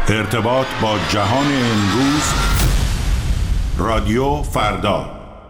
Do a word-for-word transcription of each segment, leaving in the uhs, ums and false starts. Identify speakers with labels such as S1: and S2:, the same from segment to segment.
S1: ارتباط با جهان امروز، رادیو فردا.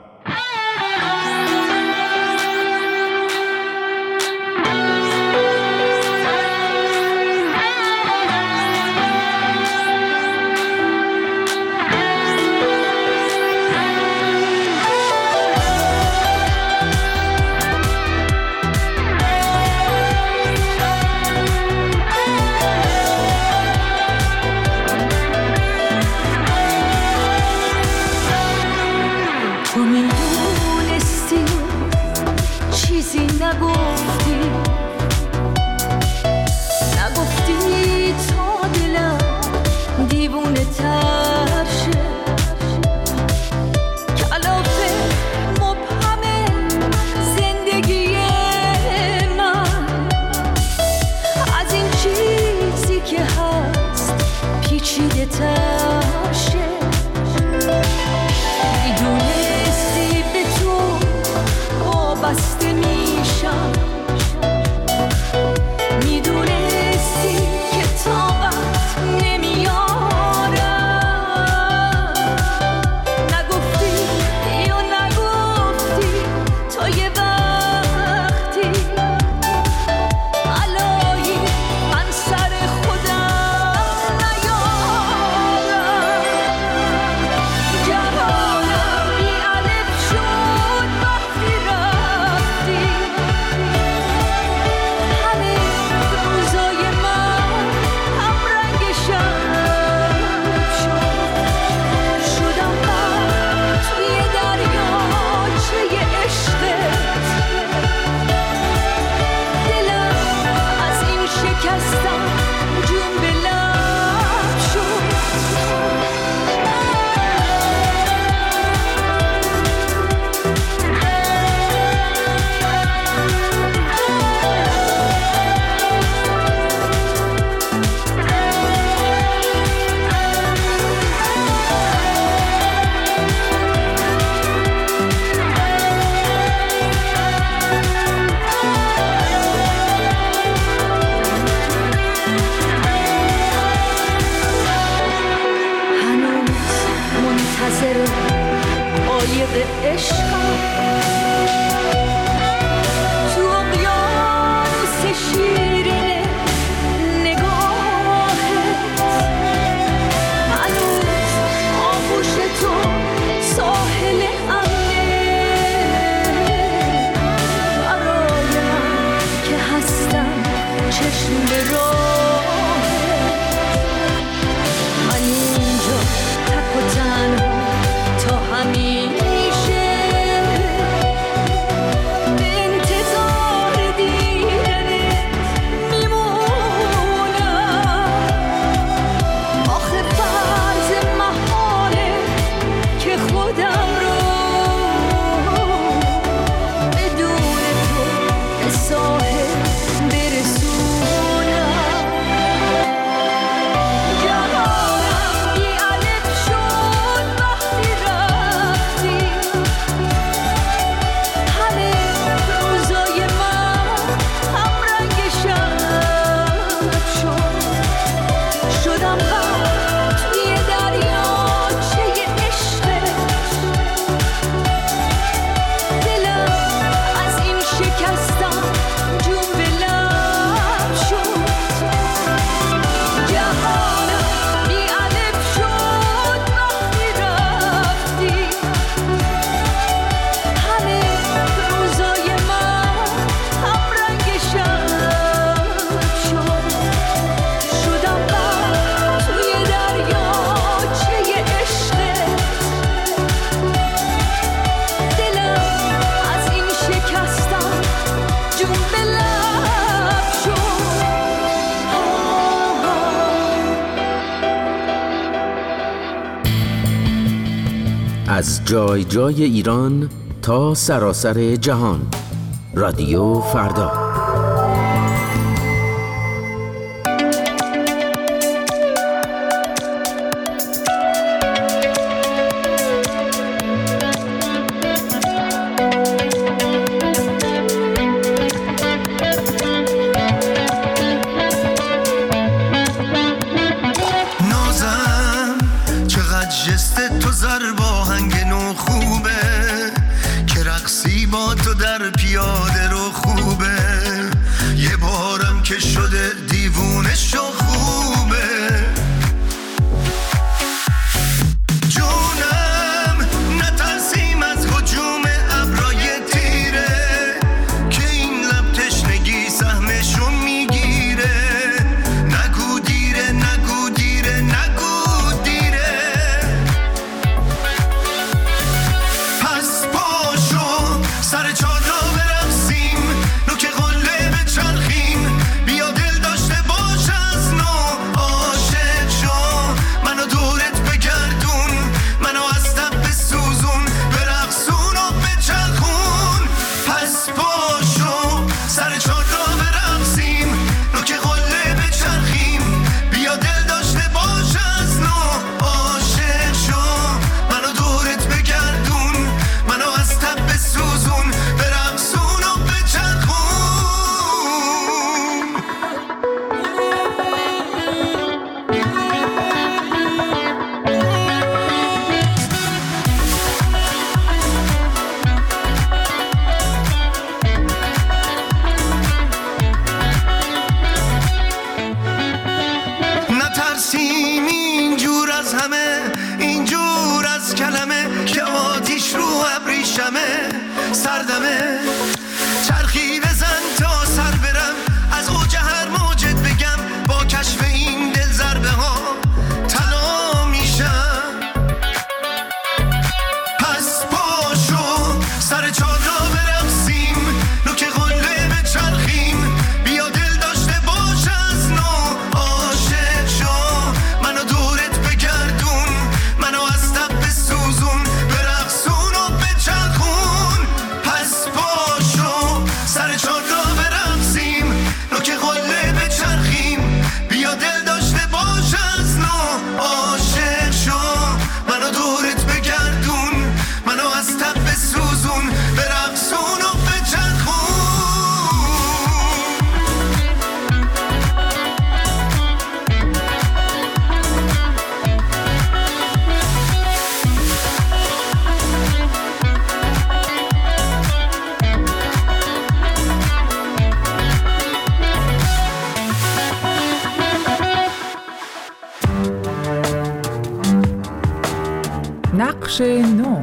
S2: از جای جای ایران تا سراسر جهان، رادیو فردا.
S3: برقصیم اینجور از همه، اینجور از کلمه که آتیش رو ابریشمه سردمه. چرخی بزن تا سر برم، از اوج هر موجت بگم، با کشف این دل ضربه ها طلا میشم. پس پاشو سر چادر برقصیم، نوک قله بچرخیم، بیا دل داشته باش از نو عاشق شو. منو دورت بگردون، منو از تب بسوزون، برقصون و بچرخون. پس پاشو سر چادر برقصیم، نوک قله بچرخیم، بیا دل داشته باش از نو عاشق شو. منو دورت بگردون، منو از تب بسوزون، برقصون و بچرخون.
S4: نقش نو.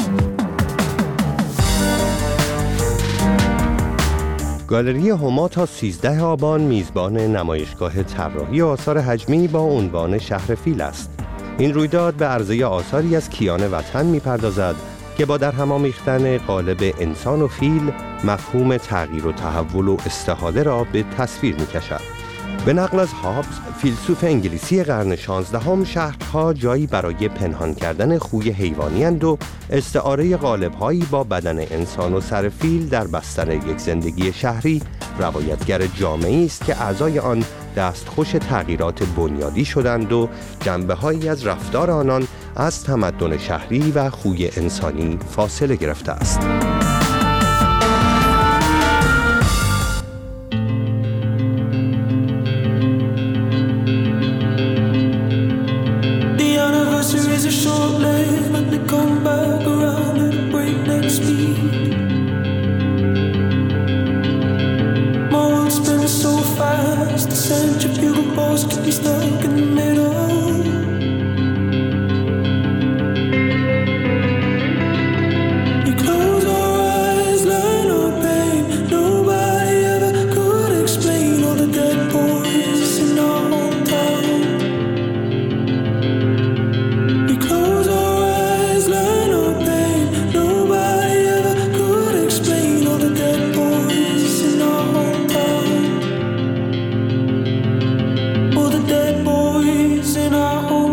S5: گالری هما تا سیزده آبان میزبان نمایشگاه طراحی آثار حجمی با عنوان شهر فیل است. این رویداد به عرضه آثاری از کیان وطن می‌پردازد که با در هم آمیختن قالب انسان و فیل مفهوم تغییر و تحول و استحاله را به تصویر می‌کشد. به نقل از هابز، فیلسوف انگلیسی قرن شانزدهم، شهرها جایی برای پنهان کردن خوی حیوانی اند و استعاره قالب‌هایی با بدن انسان و سر فیل در بستر یک زندگی شهری روایتگر جامعه‌ای است که اعضای آن دستخوش تغییرات بنیادی شدند و جنبه‌هایی از رفتار آنان از تمدن شهری و خوی انسانی فاصله گرفته است.
S6: All the dead boys in our home.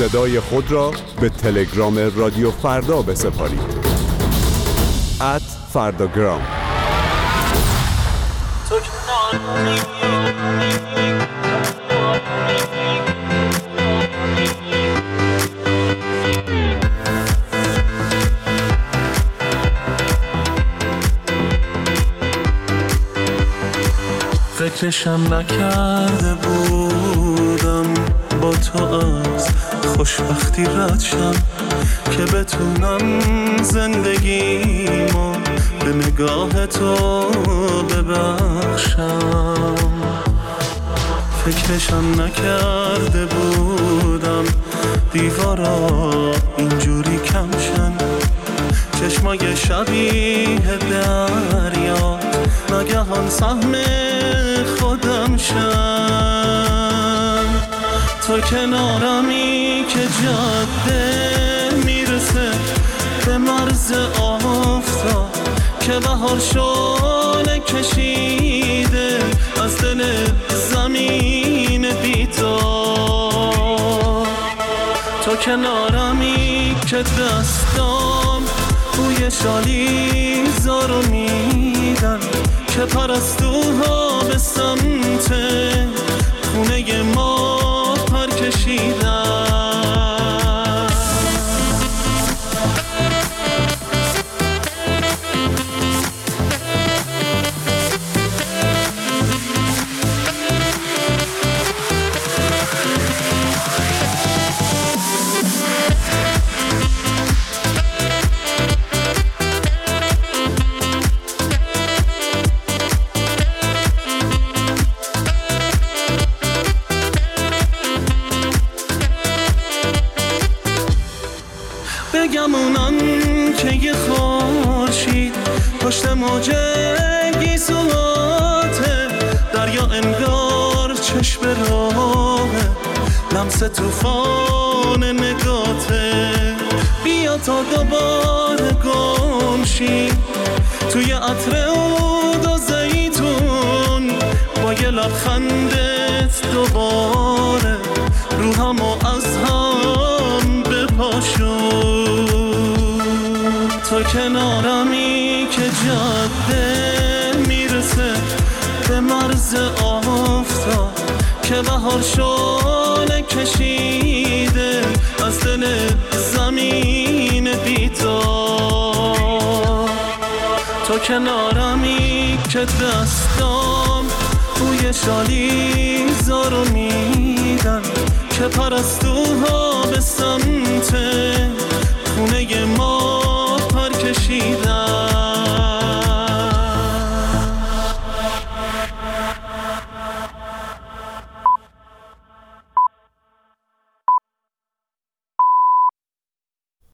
S6: صدای خود را به تلگرام رادیو فردا بسپارید. ات فرداگرام.
S3: فکرشم نکرده بودم با تو از خوشبختی رد شم که بتونم زندگیمو به نگاه تو ببخشم. فکرشم نکرده بودم دیوارا اینجوری کم شن، چشمای شبیه دریا ناگهان سهم خودم شن. تو کنارمی که جاده میرسه به مرز آفتاب که بهار شعله کشیده از دل زمین بی‌تاب. تو کنارمی که دستام بوی شالی زارو میدن که پرستوها به سمت خونه ما پر کشیدن. بگمونن که یه خورشید پشت موجه گیسواته، دریا انگار چشم راهه لمس توفان نگاته. بیا تا دوباره گم شی توی عطر عود و زیتون، با یه لبخندت دوباره روحمو از هم بپاشون. تو کنارمی که جاده میرسه به مرز آفتاب که بهار شعله کشیده از دل زمین بی‌تاب. تو کنارمی که دستام بوی شالی زارو میدن که پرستوها به سمت